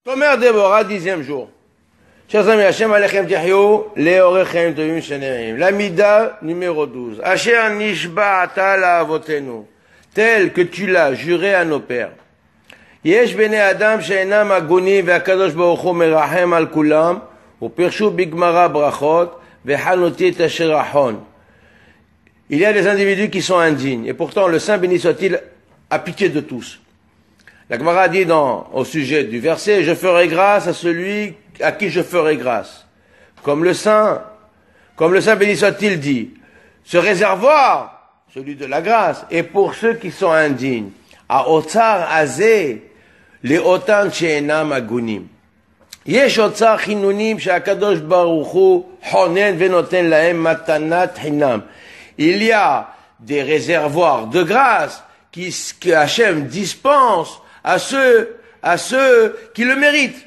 Tomer Déborah, 10e jour. Chers amis, Hashem Alechem Tihyou, Leorechem Tovim Shenerim. L'Amida numéro 12. Asher Nishba'ata La'avotenu. Tel que tu l'as juré à nos pères. Yesh bene Adam she'enam agunim ve'akadosh Baruch Hu merachem al kulam u'pirshu bigmara brachot ve'hanoti et asher achon. Il y a des individus qui sont indignes, et pourtant le Saint béni soit-il a pitié de tous. La Gemara dit au sujet du verset, je ferai grâce à celui à qui je ferai grâce. Comme le Saint béni soit-il dit, ce réservoir, celui de la grâce, est pour ceux qui sont indignes. A otsar azeh, les otan she'enam agunim. Yesh otsar chinunim she'akadosh baruch hu honen venoten lahem matanat hinam. Il y a des réservoirs de grâce que Hachem dispense à ceux qui le méritent.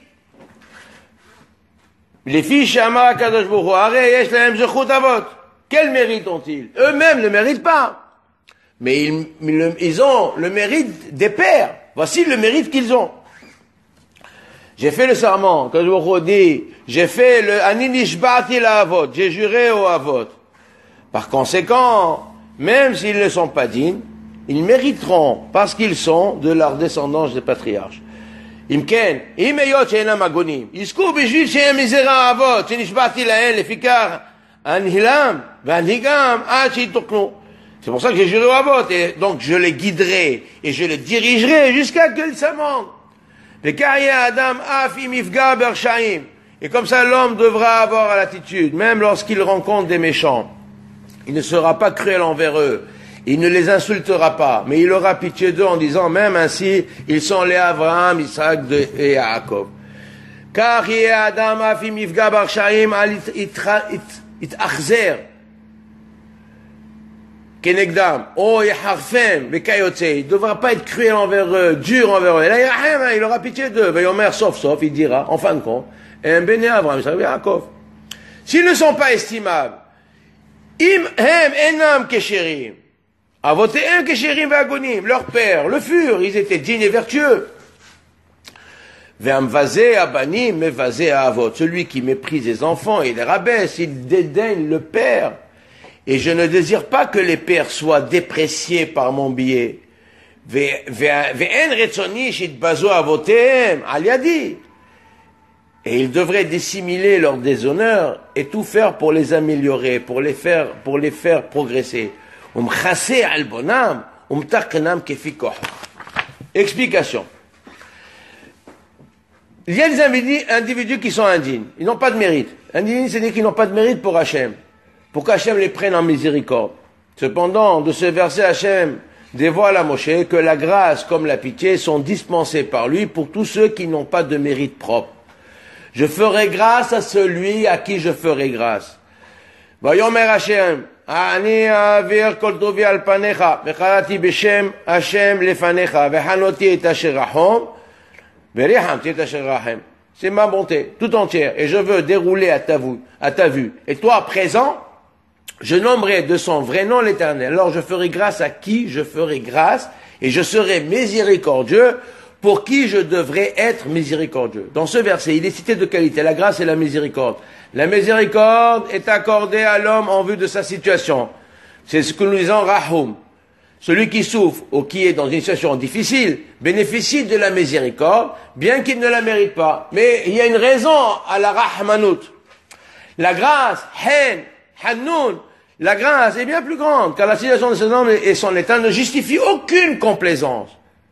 Les filles Shama Kadosh Baruch Hu, Arei yesh lahem zechut avot. Quel mérite ont-ils? Eux-mêmes ne méritent pas. Mais ils ont le mérite des pères. Voici le mérite qu'ils ont. J'ai fait le serment, Kadosh Baruch Hu dit, j'ai fait le Ani nishba'ati la'avot, j'ai juré au avot. Par conséquent, même s'ils ne sont pas dignes, ils mériteront, parce qu'ils sont de leur descendance des patriarches. Imken, imeyot she'enam agonim, yizku b'shvil she'em mizera avot, shenishba'ti lahen lefikar anhilam, v'anhigam, ad she'yitoknu. C'est pour ça que j'ai juré au avot, et donc je les guiderai, et je les dirigerai jusqu'à qu'ils s'amendent. V'karye adam af im ifga bershaim. Et comme ça, l'homme devra avoir l'attitude, même lorsqu'il rencontre des méchants. Il ne sera pas cruel envers eux. Il ne les insultera pas, mais il aura pitié d'eux en disant, même ainsi, ils sont les Abraham, Isaac et Yaakov. Car yé Adam afim ifga barshaim al itachzer kenegdam o yeharfem vekayotse. Il ne devra pas être cruel envers eux, dur envers eux. Et là, il aura pitié d'eux. Vayomer sauf, il dira, en fin de compte, un béné Abraham, Isaac et Yaakov. S'ils ne sont pas estimables, im hem enam kesherim. Avotéem kesherim ve'agonim, leur père le furent, ils étaient dignes et vertueux. Ve'amvazé abanim mevazé avot, celui qui méprise les enfants et les rabaisse, il dédaigne le père. Et je ne désire pas que les pères soient dépréciés par mon biais. Ve'en retzoni shitbazo avotéem al yadi. Et ils devraient dissimuler leur déshonneur et tout faire pour les améliorer, pour les faire progresser. Explication. Il y a des individus qui sont indignes. Ils n'ont pas de mérite. Indignes, c'est-à-dire qu'ils n'ont pas de mérite pour Hachem. Pour qu'Hachem les prenne en miséricorde. Cependant, de ce verset, Hachem dévoile à Moshe que la grâce comme la pitié sont dispensées par lui pour tous ceux qui n'ont pas de mérite propre. Je ferai grâce à celui à qui je ferai grâce. Vayomer Hashem, Ani avir kol tovi al panecha, vecharati b'shem Hashem lefanecha, vechanoti et asher rachom, verihamti et asher rachem. C'est ma bonté, tout entière, et je veux dérouler à ta vue. Et toi, présent, je nommerai de son vrai nom l'Éternel. Alors je ferai grâce à qui je ferai grâce, et je serai miséricordieux pour qui je devrais être miséricordieux. Dans ce verset, il est cité deux qualités, la grâce et la miséricorde. La miséricorde est accordée à l'homme en vue de sa situation. C'est ce que nous disons Rahum. Celui qui souffre ou qui est dans une situation difficile bénéficie de la miséricorde, bien qu'il ne la mérite pas. Mais il y a une raison à la Rahmanut. La grâce, Hen, Hannoun, la grâce est bien plus grande, car la situation de cet homme et son état ne justifie aucune complaisance.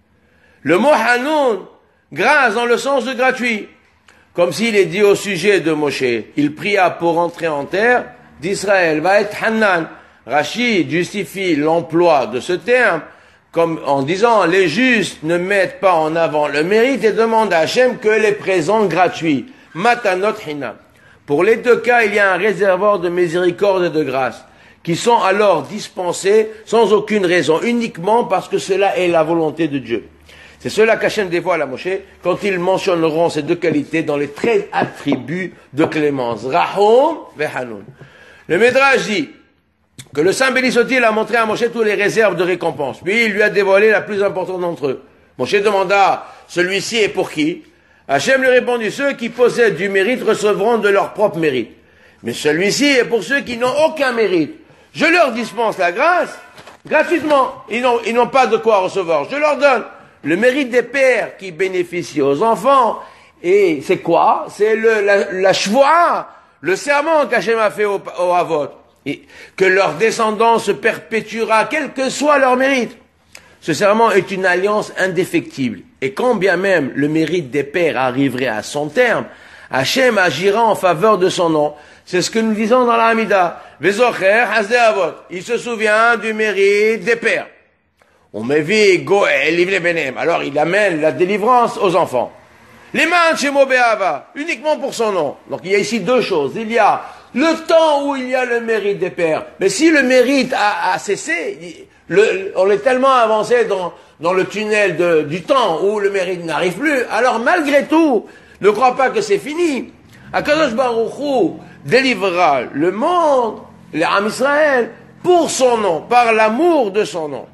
Le mot Hanoun, grâce dans le sens de gratuit, comme s'il est dit au sujet de Moshe, il pria pour entrer en terre d'Israël, va être Hanan. Rachid justifie l'emploi de ce terme comme en disant les justes ne mettent pas en avant le mérite et demandent à Hachem que les présents gratuits. Matanot Hinam. Pour les deux cas, il y a un réservoir de miséricorde et de grâce qui sont alors dispensés sans aucune raison, uniquement parce que cela est la volonté de Dieu. C'est cela qu'Hachem dévoile à Moshe quand ils mentionneront ces deux qualités dans les 13 attributs de clémence. Rahum ve'Hanoun. Le Médrash dit que le Saint béni soit-il a montré à Moshe toutes les réserves de récompense. Puis il lui a dévoilé la plus importante d'entre eux. Moshe demanda, celui-ci est pour qui? Hachem lui répondit, ceux qui possèdent du mérite recevront de leur propre mérite. Mais celui-ci est pour ceux qui n'ont aucun mérite. Je leur dispense la grâce gratuitement. Ils n'ont pas de quoi recevoir. Je leur donne le mérite des pères qui bénéficient aux enfants. Et c'est quoi? C'est la shvoa, le serment qu'Hachem a fait au Havot. Et que leur descendance se perpétuera, quel que soit leur mérite. Ce serment est une alliance indéfectible. Et quand bien même le mérite des pères arriverait à son terme, Hachem agira en faveur de son nom. C'est ce que nous disons dans la Hamida. Vezocher hasde avot. Il se souvient du mérite des pères. On mevi goel livre benem. Alors il amène la délivrance aux enfants. Les mains chez Mobéava, uniquement pour son nom. Donc il y a ici deux choses. Il y a le temps où il y a le mérite des pères. Mais si le mérite a cessé, on est tellement avancé dans le tunnel du temps où le mérite n'arrive plus. Alors malgré tout, ne crois pas que c'est fini. Akadosh Baruch Hu délivrera le monde, les Am Israël, pour son nom, par l'amour de son nom.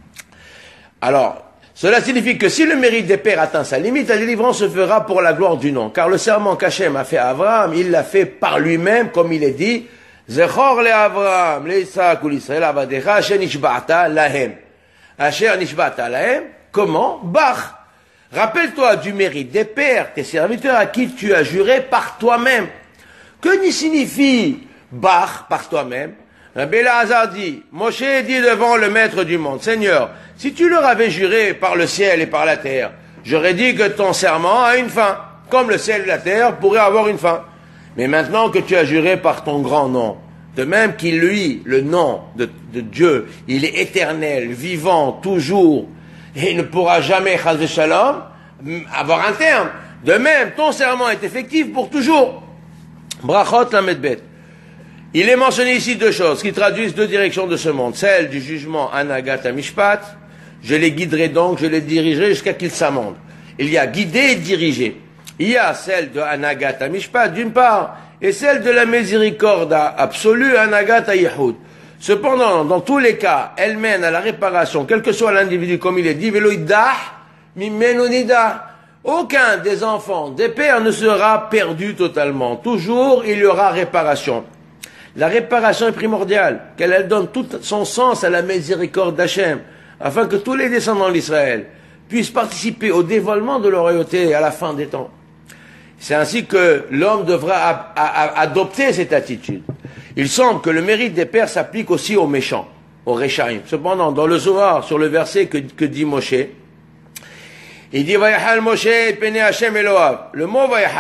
Alors, cela signifie que si le mérite des pères atteint sa limite, la délivrance se fera pour la gloire du nom. Car le serment qu'Hachem a fait à Abraham, il l'a fait par lui-même, comme il est dit, Zechor le Abraham, le Isaac ou l'Israël, avadecha, Asher nishba'ata lahem. Asher nishba'ata lahem, comment? Bach. Rappelle-toi du mérite des pères, tes serviteurs à qui tu as juré par toi-même. Que signifie Bach par toi-même? Rabbi Elazar dit, Moshe dit devant le maître du monde, Seigneur, si tu leur avais juré par le ciel et par la terre, j'aurais dit que ton serment a une fin, comme le ciel et la terre pourraient avoir une fin. Mais maintenant que tu as juré par ton grand nom, de même qu'il lui, le nom de Dieu, il est éternel, vivant, toujours, et il ne pourra jamais, chas shalom, avoir un terme. De même, ton serment est effectif pour toujours. Brachot lamedbet. Il est mentionné ici deux choses qui traduisent deux directions de ce monde. Celle du jugement Anagat Amishpat, je les guiderai donc, je les dirigerai jusqu'à qu'ils s'amendent. Il y a guider et diriger. Il y a celle de Anagat Amishpat d'une part, et celle de la miséricorde absolue Anagat Ayehud. Cependant, dans tous les cas, elle mène à la réparation, quel que soit l'individu, comme il est dit, Veloïdah, Mimenonida. Aucun des enfants des pères ne sera perdu totalement. Toujours, il y aura réparation. La réparation est primordiale, qu'elle donne tout son sens à la miséricorde d'Hachem, afin que tous les descendants d'Israël puissent participer au dévoilement de leur royauté à la fin des temps. C'est ainsi que l'homme devra adopter cette attitude. Il semble que le mérite des pères s'applique aussi aux méchants, aux Réchaïm. Cependant, dans le Zohar, sur le verset que dit Moshe, il dit « Vayahal Moshe pene Hashem Eloav ». Le mot « Vayahal »,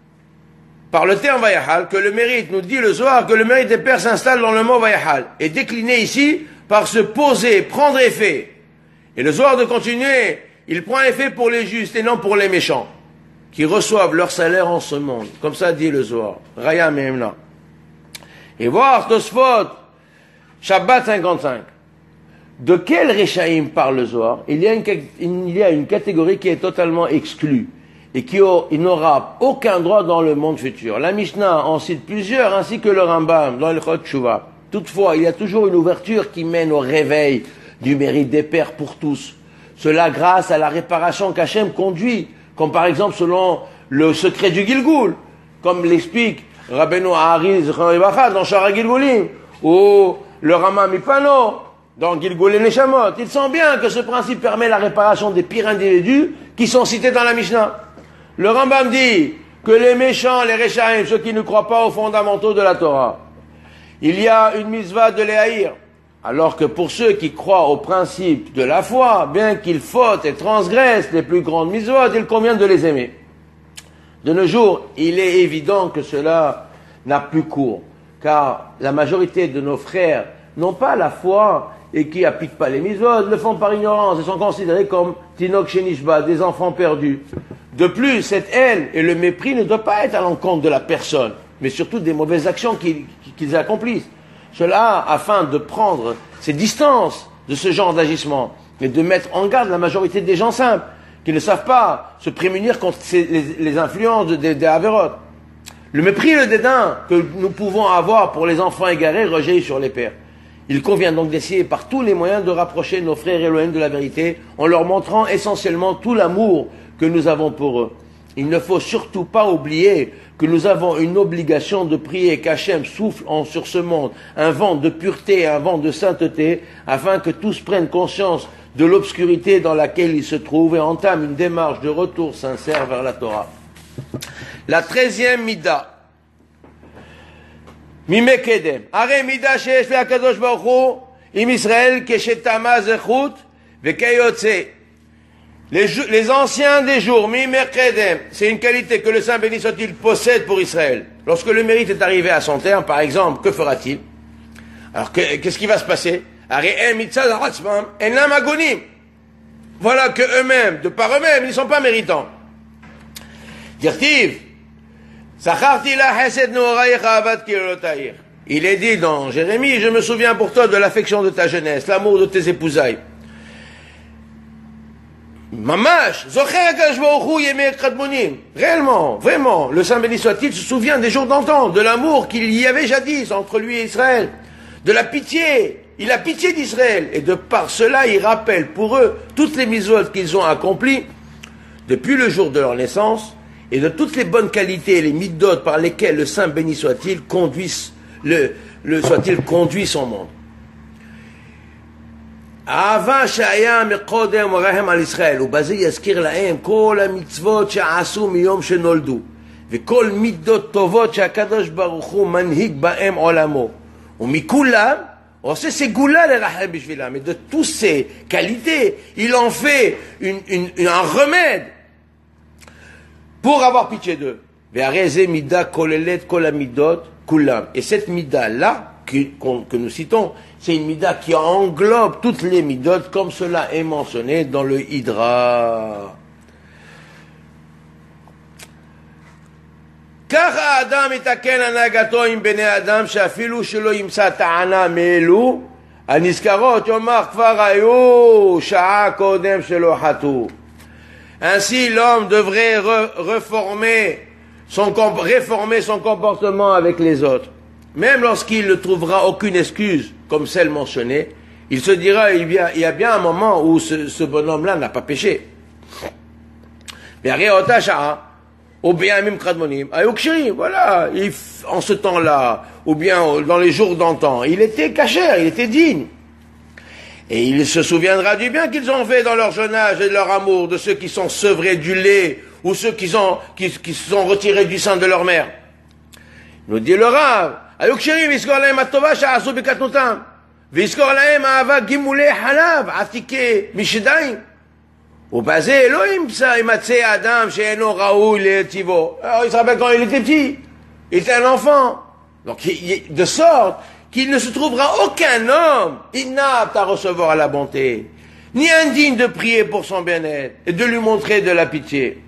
par le terme Vayahal, que le mérite, nous dit le Zohar, que le mérite des pères s'installe dans le mot Vayahal, est décliné ici par se poser, prendre effet. Et le Zohar de continuer, il prend effet pour les justes et non pour les méchants, qui reçoivent leur salaire en ce monde. Comme ça dit le Zohar. Raya Mehemna. Et voir Tosfot, Shabbat 55. De quel Réchaïm parle le Zohar? Il y a une catégorie qui est totalement exclue et qui n'aura aucun droit dans le monde futur. La Mishnah en cite plusieurs, ainsi que le Rambam dans le Chot Tshuva. Toutefois, il y a toujours une ouverture qui mène au réveil du mérite des pères pour tous. Cela grâce à la réparation qu'Hachem conduit, comme par exemple selon le secret du Gilgoul, comme l'explique Rabbeinu Ahari dans Shara Gilgoulim, ou le Rama Mipano, dans Gilgoul et Neshamot. Il sent bien que ce principe permet la réparation des pires individus qui sont cités dans la Mishnah. Le Rambam dit que les méchants, les Réchaïm, ceux qui ne croient pas aux fondamentaux de la Torah, il y a une mitzvah de les haïr. Alors que pour ceux qui croient au principe de la foi, bien qu'ils fautent et transgressent les plus grandes mitzvot, il convient de les aimer. De nos jours, il est évident que cela n'a plus cours, car la majorité de nos frères n'ont pas la foi et qui appliquent pas les mitzvot, le font par ignorance et sont considérés comme Tinok Shenishba, des enfants perdus. De plus, cette haine et le mépris ne doivent pas être à l'encontre de la personne, mais surtout des mauvaises actions qu'ils accomplissent. Cela afin de prendre ces distances de ce genre d'agissement et de mettre en garde la majorité des gens simples qui ne savent pas se prémunir contre les influences des Averot. Le mépris et le dédain que nous pouvons avoir pour les enfants égarés rejaillit sur les pères. Il convient donc d'essayer par tous les moyens de rapprocher nos frères éloignés de la vérité en leur montrant essentiellement tout l'amour que nous avons pour eux. il ne faut surtout pas oublier que nous avons une obligation de prier qu'Hachem souffle sur ce monde un vent de pureté et un vent de sainteté, afin que tous prennent conscience de l'obscurité dans laquelle ils se trouvent et entament une démarche de retour sincère vers la Torah. La 13e Mida. Mime Kedem. Are Mida sheyesh le'akadosh baruch hu im Israël keshetama zechut vekeyotze. Les anciens des jours, Mimer Kedem, c'est une qualité que le Saint béni soit-il possède pour Israël. Lorsque le mérite est arrivé à son terme, par exemple, que fera-t-il? Alors qu'est-ce qui va se passer? Voilà que eux-mêmes, de par eux-mêmes, ils ne sont pas méritants. Dirtiv, il est dit dans Jérémie, je me souviens pour toi de l'affection de ta jeunesse, l'amour de tes épousailles. Mamash, réellement, vraiment, le Saint béni soit-il se souvient des jours d'antan, de l'amour qu'il y avait jadis entre lui et Israël, de la pitié, il a pitié d'Israël, et de par cela il rappelle pour eux toutes les mitzvot qu'ils ont accomplies depuis le jour de leur naissance, et de toutes les bonnes qualités et les mitzvot par lesquelles le Saint béni soit-il conduit son monde. אהבה שהיה מקודם ורחם על ישראל, ובזה יזכיר להם כל המצוות שעשו מיום שנולדו, וכל מידות טובות שהקדוש ברוך הוא מנהיג בהם עולמו. ומכולם, עושה סגולה לרחם בשבילם, et de toutes ces qualités, il en fait un remède pour avoir pitié d'eux. והרי זה מידה כוללת כל המידות, כולם. Et cette mida-là, que nous citons, c'est une mida qui englobe toutes les midot, comme cela est mentionné dans le Hydra. ככה האדם יתקן הנהגתו עם בני אדם, שאפילו שלא ימצא טענה מאלו הנזכרות, יאמר כבר היו שעה קודם שלא חטאו. Ainsi l'homme devrait réformer son comportement avec les autres. Même lorsqu'il ne trouvera aucune excuse, comme celle mentionnée, il se dira, il y a bien un moment où ce bonhomme-là n'a pas péché. Voilà, en ce temps-là, ou bien dans les jours d'antan, il était cachère, il était digne. Et il se souviendra du bien qu'ils ont fait dans leur jeune âge et de leur amour, de ceux qui sont sevrés du lait, ou ceux qui se sont retirés du sein de leur mère. Nous dit le Rav, היו קשרים ויזכור להם הטובה שעשו בקטנותם ויזכור להם אהבה גימולי חלב עתיקי משדיים ובזה לא ימצא אדם שאינו ראוי לטיבו. Il se rappelle quand il était petit, il était un enfant, donc de sorte qu'il ne se trouvera aucun homme inapte à recevoir la bonté ni indigne de prier pour son bien-être et de lui montrer de la pitié.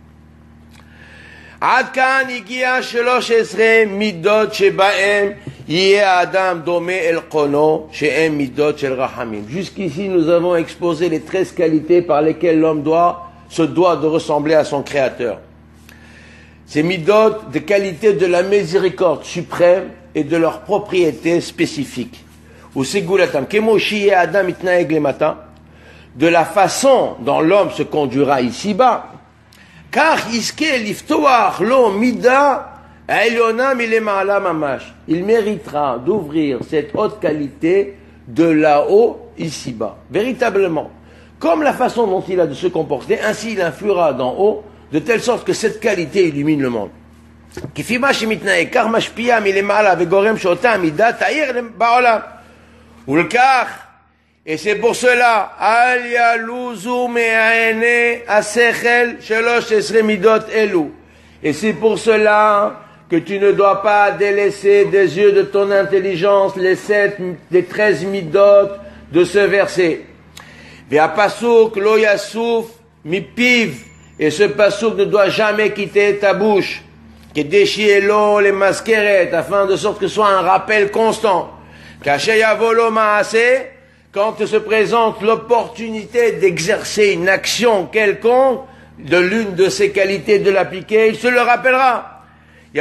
עד כאן הגיע 13 מידות שבהם יהיה האדם דומה אל קונו, שהן מידות של רחמים. Jusqu'ici, nous avons exposé les 13 qualités par lesquelles l'homme se doit de ressembler à son Créateur. Ces midot, des qualités de la miséricorde suprême et de leur propriété spécifique. Ou segulatam, kemo shiye adam itnaeg lemata, de la façon dont l'homme se conduira ici-bas, car iske liftoach lo mida elona milemala mamash. Il méritera d'ouvrir cette haute qualité de là-haut ici-bas, véritablement. Comme la façon dont il a de se comporter, ainsi il influera d'en haut, de telle sorte que cette qualité illumine le monde. Kifima shemitnae kar mashpia milemala vegorem shota mida ta'ir ba'olam. Ulkach. Et c'est pour cela, al yaluzu me'aene asechel shelosh esre midot elu. Et c'est pour cela que tu ne dois pas délaisser des yeux de ton intelligence les 13 midot de ce verset. Ve'a pasuk lo yasuf mi piv. Et ce pasuk ne doit jamais quitter ta bouche. Kedeshielo les maskeret, afin de sorte que ce soit un rappel constant. Kashe yavolo ma'ase. Quand se présente l'opportunité d'exercer une action quelconque, de l'une de ses qualités de l'appliquer, il se le rappellera. Il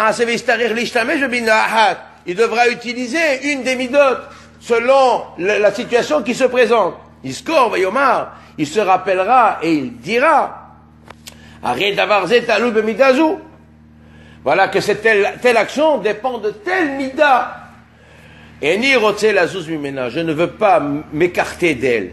devra utiliser une des midot selon la situation qui se présente. Il se rappellera et il dira, Voilà que cette telle action dépend de telle mida. Et ni rotse la zouz mimena, je ne veux pas m'écarter d'elle.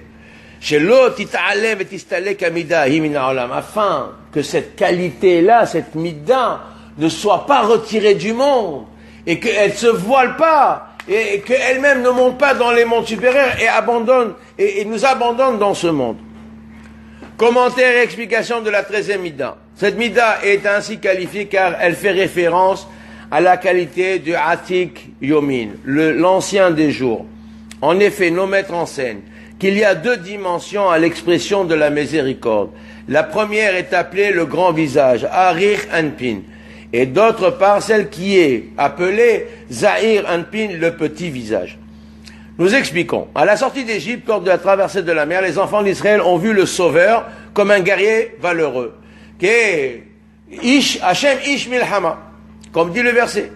Afin que cette qualité-là, cette mida, ne soit pas retirée du monde et qu'elle ne se voile pas et qu'elle-même ne monte pas dans les mondes supérieurs et nous abandonne dans ce monde. Commentaire et explication de la 13e mida. Cette mida est ainsi qualifiée car elle fait référence à la qualité du Atik Yomin, l'ancien des jours. En effet, nos maîtres enseignent qu'il y a deux dimensions à l'expression de la miséricorde. La première est appelée le grand visage, Arir Anpin, et d'autre part celle qui est appelée Zahir Anpin, le petit visage. Nous expliquons. À la sortie d'Égypte, lors de la traversée de la mer, les enfants d'Israël ont vu le Sauveur comme un guerrier valeureux, qui est Hashem Ish Milhama, comme dit le verset.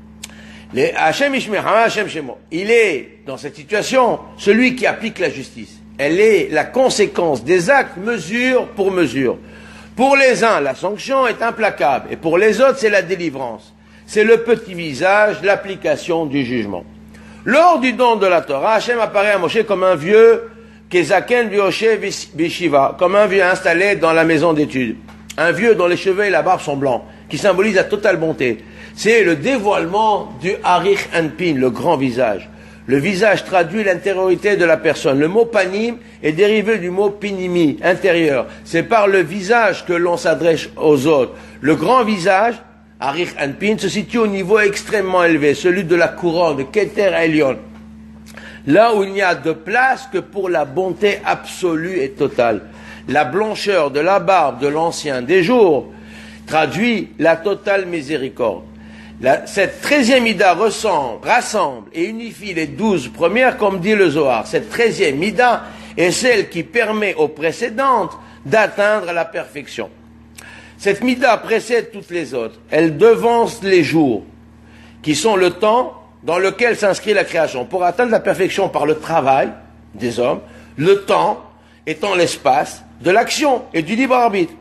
Hashem Ish Milhama, Hashem Shemo. Il est, dans cette situation, celui qui applique la justice. Elle est la conséquence des actes mesure pour mesure. Pour les uns, la sanction est implacable, et pour les autres, c'est la délivrance. C'est le petit visage, l'application du jugement. Lors du don de la Torah, Hashem apparaît à Moshe comme un vieux Kezaken Bioshe Bishiva, comme un vieux installé dans la maison d'études. Un vieux dont les cheveux et la barbe sont blancs, qui symbolise la totale bonté. C'est le dévoilement du Arich Anpin, le grand visage. Le visage traduit l'intériorité de la personne. Le mot panim est dérivé du mot pinimi, intérieur. C'est par le visage que l'on s'adresse aux autres. Le grand visage, Arich Anpin, se situe au niveau extrêmement élevé, celui de la couronne, de Keter Elyon. Là où il n'y a de place que pour la bonté absolue et totale. La blancheur de la barbe de l'ancien des jours traduit la totale miséricorde. Cette 13e Mida rassemble et unifie les 12 premières, comme dit le Zohar. Cette 13e Mida est celle qui permet aux précédentes d'atteindre la perfection. Cette Mida précède toutes les autres. Elle devance les jours, qui sont le temps dans lequel s'inscrit la création. Pour atteindre la perfection par le travail des hommes, le temps étant l'espace de l'action et du libre arbitre.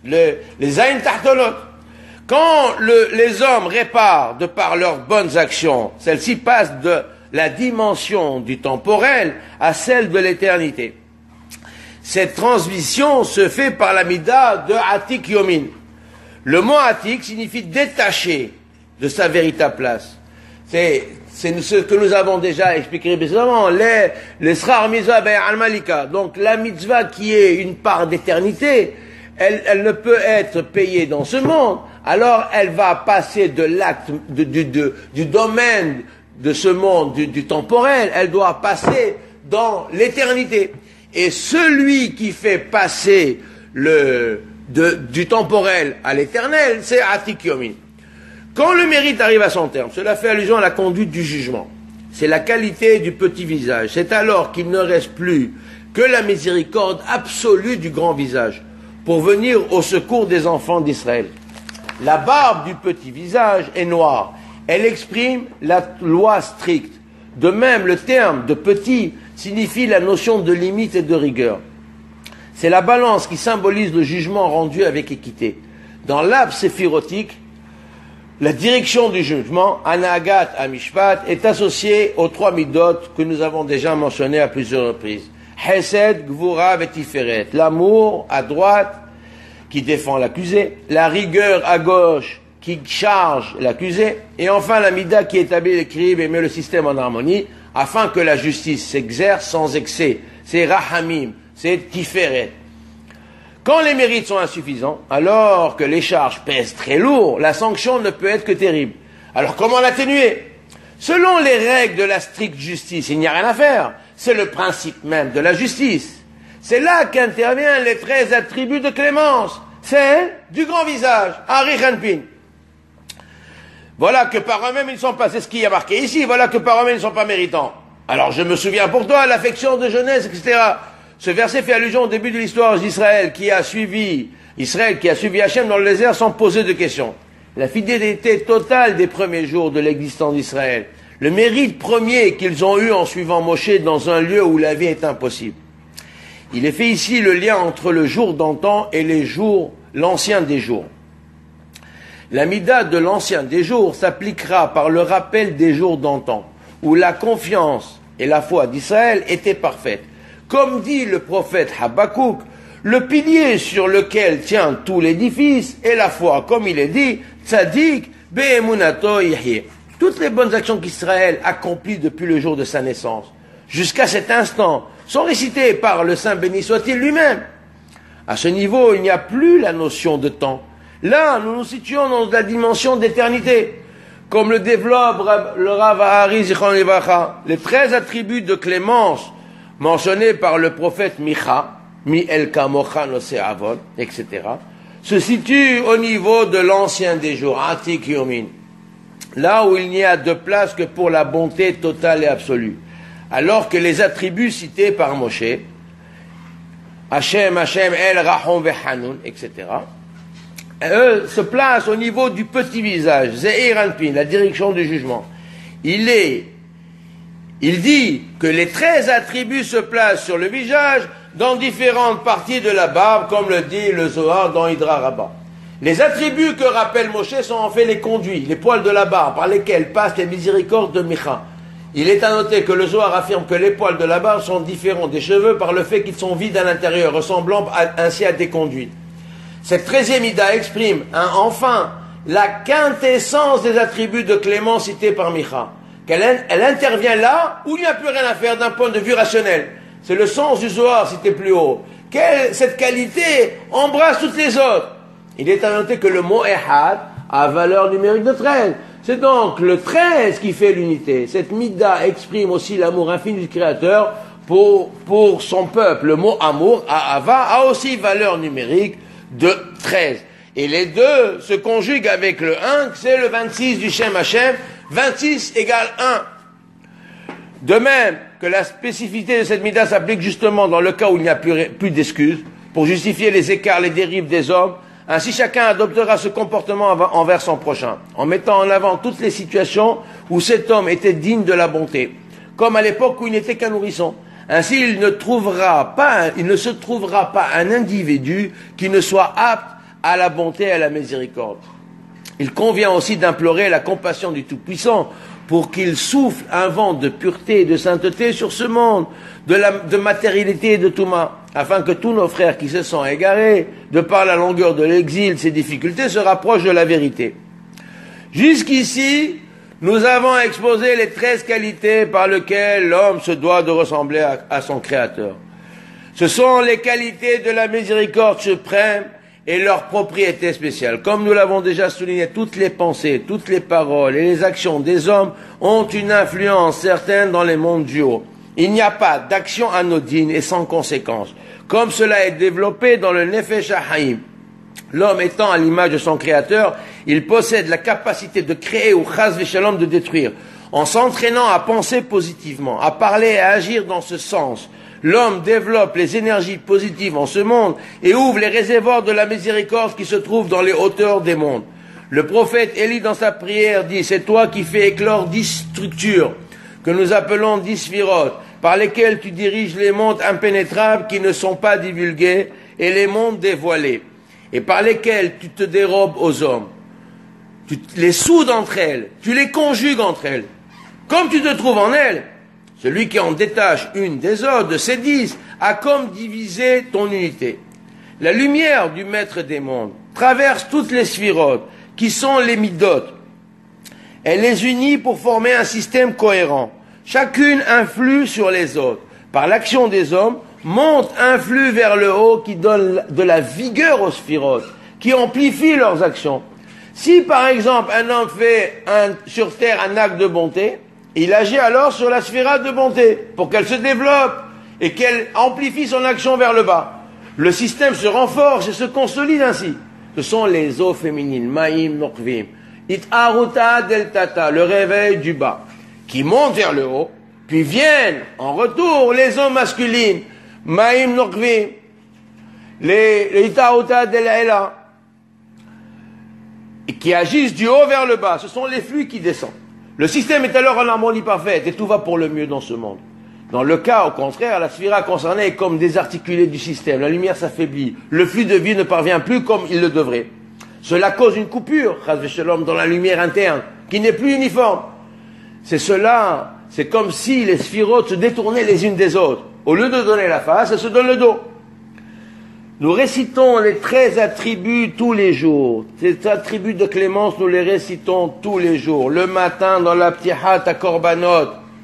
Les Aïn Tahtonot. Quand les hommes réparent de par leurs bonnes actions, celles-ci passent de la dimension du temporel à celle de l'éternité. Cette transition se fait par la mida de Atik Yomin. Le mot Atik signifie détaché de sa véritable place. C'est ce que nous avons déjà expliqué précédemment, les Srar Mitzvah Be'al Malika. Donc la mitzvah qui est une part d'éternité, elle ne peut être payée dans ce monde, alors elle va passer de l'acte, du domaine de ce monde, du temporel, elle doit passer dans l'éternité. Et celui qui fait passer du temporel à l'éternel, c'est Atik Yomin. Quand le mérite arrive à son terme, cela fait allusion à la conduite du jugement. C'est la qualité du petit visage. C'est alors qu'il ne reste plus que la miséricorde absolue du grand visage pour venir au secours des enfants d'Israël. La barbe du petit visage est noire. Elle exprime la loi stricte. De même, le terme de petit signifie la notion de limite et de rigueur. C'est la balance qui symbolise le jugement rendu avec équité. Dans l'arbre séphirotique, la direction du jugement, Anagat Amishpat, est associée aux 3 midot que nous avons déjà mentionnés à plusieurs reprises. Hesed, Gvura, Vetiferet. L'amour à droite qui défend l'accusé, la rigueur à gauche qui charge l'accusé, et enfin la mida qui établit l'équilibre et met le système en harmonie, afin que la justice s'exerce sans excès. C'est Rahamim, c'est Tiferet. Quand les mérites sont insuffisants, alors que les charges pèsent très lourd, la sanction ne peut être que terrible. Alors comment l'atténuer? Selon les règles de la stricte justice, il n'y a rien à faire. C'est le principe même de la justice. C'est là qu'interviennent les 13 attributs de clémence. C'est du grand visage, Arich Anpin. Voilà que par eux-mêmes ils ne sont pas, c'est ce qui est marqué ici, voilà que par eux-mêmes ils ne sont pas méritants. Alors je me souviens pour toi, l'affection de jeunesse, etc. Ce verset fait allusion au début de l'histoire d'Israël qui a suivi Hachem dans le désert sans poser de questions. La fidélité totale des premiers jours de l'existence d'Israël. Le mérite premier qu'ils ont eu en suivant Moshe dans un lieu où la vie est impossible. Il est fait ici le lien entre le jour d'antan et les jours l'ancien des jours. La mida de l'ancien des jours s'appliquera par le rappel des jours d'antan, où la confiance et la foi d'Israël étaient parfaites. Comme dit le prophète Habakkuk, le pilier sur lequel tient tout l'édifice est la foi, comme il est dit, Tzadik be'emunato yihye. Toutes les bonnes actions qu'Israël accomplit depuis le jour de sa naissance, jusqu'à cet instant, sont récitées par le Saint béni soit-il lui-même. À ce niveau, il n'y a plus la notion de temps. Là, nous nous situons dans la dimension d'éternité. Comme le développe le Rav Ahari Zichron Livracha, les 13 attributs de clémence mentionnés par le prophète Micha, Mi El Kamocha Nosé Avon, etc., se situent au niveau de l'ancien des jours, Atik Yomin, là où il n'y a de place que pour la bonté totale et absolue. Alors que les attributs cités par Moshe, Hashem, Hashem, El, Rahom, Vehanoun, etc., eux se placent au niveau du petit visage, Zeir Anpin, la direction du jugement. Il dit que les 13 attributs se placent sur le visage dans différentes parties de la barbe, comme le dit le Zohar dans Hydra Rabbah. Les attributs que rappelle Moshe sont en fait les conduits, les poils de la barbe, par lesquels passent les miséricordes de Micha. Il est à noter que le Zohar affirme que les poils de la barbe sont différents des cheveux par le fait qu'ils sont vides à l'intérieur, ressemblant ainsi à des conduits. Cette 13e Ida exprime enfin la quintessence des attributs de clémence cités par Micha. Elle intervient là où il n'y a plus rien à faire d'un point de vue rationnel. C'est le sens du Zohar cité plus haut. Cette qualité embrasse toutes les autres. Il est à noter que le mot Ehad a valeur numérique de 13. C'est donc le 13 qui fait l'unité. Cette Mida exprime aussi l'amour infini du Créateur pour son peuple. Le mot amour, Ahava, a aussi valeur numérique de 13. Et les deux se conjuguent avec le 1, c'est le 26 du Shem Hashem. 26 égale 1. De même que la spécificité de cette Mida s'applique justement dans le cas où il n'y a plus d'excuses, pour justifier les écarts, les dérives des hommes, ainsi chacun adoptera ce comportement envers son prochain, en mettant en avant toutes les situations où cet homme était digne de la bonté, comme à l'époque où il n'était qu'un nourrisson. Ainsi, il ne se trouvera pas un individu qui ne soit apte à la bonté et à la miséricorde. Il convient aussi d'implorer la compassion du Tout-Puissant pour qu'il souffle un vent de pureté et de sainteté sur ce monde, de matérialité et de Touma, afin que tous nos frères qui se sont égarés, de par la longueur de l'exil, ces difficultés, se rapprochent de la vérité. Jusqu'ici, nous avons exposé les 13 qualités par lesquelles l'homme se doit de ressembler à son Créateur. Ce sont les qualités de la miséricorde suprême et leurs propriétés spéciales. Comme nous l'avons déjà souligné, toutes les pensées, toutes les paroles et les actions des hommes ont une influence certaine dans les mondes du haut. Il n'y a pas d'action anodine et sans conséquence, comme cela est développé dans le Nefesh HaHaim. L'homme étant à l'image de son Créateur, il possède la capacité de créer ou chas v'shalom de détruire. En s'entraînant à penser positivement, à parler et à agir dans ce sens, l'homme développe les énergies positives en ce monde et ouvre les réservoirs de la miséricorde qui se trouvent dans les hauteurs des mondes. Le prophète Élie dans sa prière dit, c'est toi qui fais éclore 10 structures que nous appelons 10 sphirotes, par lesquelles tu diriges les mondes impénétrables qui ne sont pas divulgués et les mondes dévoilés, et par lesquels tu te dérobes aux hommes. Tu les soudes entre elles, tu les conjugues entre elles. Comme tu te trouves en elles, celui qui en détache une des autres, de ces 10, a comme divisé ton unité. La lumière du maître des mondes traverse toutes les sphirotes, qui sont les midotes. Elle les unit pour former un système cohérent. Chacune influe sur les autres. Par l'action des hommes, monte un flux vers le haut qui donne de la vigueur aux sphirotes, qui amplifie leurs actions. Si par exemple un homme fait sur terre un acte de bonté, il agit alors sur la sphirate de bonté pour qu'elle se développe et qu'elle amplifie son action vers le bas. Le système se renforce et se consolide ainsi. Ce sont les eaux féminines, Maïm Nokvim, It'aruta Deltata, le réveil du bas, qui montent vers le haut, puis viennent en retour les eaux masculines, Maïm Nokvim, les It'aruta Del'ela, qui agissent du haut vers le bas. Ce sont les flux qui descendent. Le système est alors en harmonie parfaite et tout va pour le mieux dans ce monde. Dans le cas, au contraire, la sphira concernée est comme désarticulée du système. La lumière s'affaiblit. Le flux de vie ne parvient plus comme il le devrait. Cela cause une coupure, chas v'shalom, dans la lumière interne, qui n'est plus uniforme. C'est comme si les sphirotes se détournaient les unes des autres. Au lieu de donner la face, elles se donnent le dos. Nous récitons les 13 attributs tous les jours. Ces attributs de clémence, nous les récitons tous les jours. Le matin, dans la ptihat à korbanot.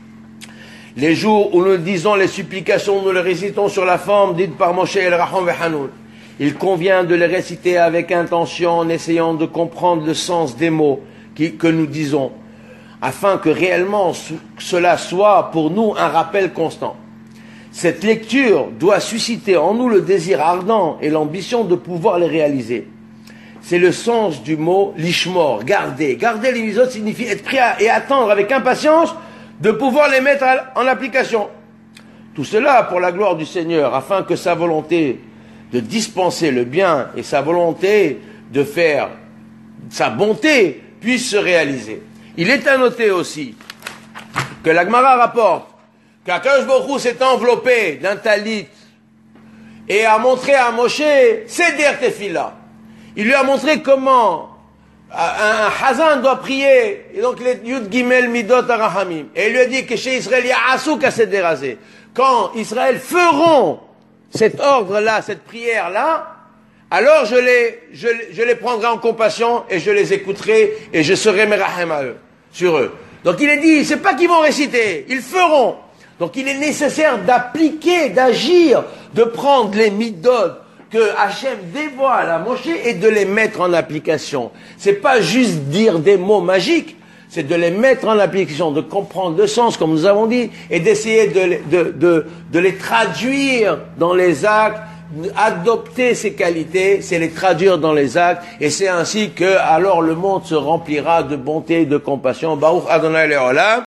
Les jours où nous disons les supplications, nous les récitons sur la forme dite par Moshe El Raham Vehanoun. Il convient de les réciter avec intention en essayant de comprendre le sens des mots que nous disons, afin que réellement cela soit pour nous un rappel constant. Cette lecture doit susciter en nous le désir ardent et l'ambition de pouvoir les réaliser. C'est le sens du mot lishmor, garder. Garder les mitzvot signifie être prêt et attendre avec impatience de pouvoir les mettre en application. Tout cela pour la gloire du Seigneur, afin que sa volonté de dispenser le bien et sa volonté de faire sa bonté puisse se réaliser. Il est à noter aussi que la Gemara rapporte qu'Akadosh Baruch Hu s'est enveloppé d'un talit et a montré à Moshe Seder Tefila. Il lui a montré comment un Hazan doit prier, et donc les Yud Gimel Midot Arahamim. Et il lui a dit que chez Israël, il y a Asuk à Seder Azé. Quand Israël feront cet ordre-là, cette prière-là, alors je les prendrai en compassion et je les écouterai et je serai Merahem à eux, sur eux. Donc il est dit, c'est pas qu'ils vont réciter, ils feront. Donc il est nécessaire d'appliquer, d'agir, de prendre les midot que Hachem dévoile à Moshe et de les mettre en application. C'est pas juste dire des mots magiques, c'est de les mettre en application, de comprendre le sens, comme nous avons dit, et d'essayer de les traduire dans les actes, adopter ces qualités, c'est les traduire dans les actes, et c'est ainsi que alors le monde se remplira de bonté et de compassion. Baruch Adonai Le'olam.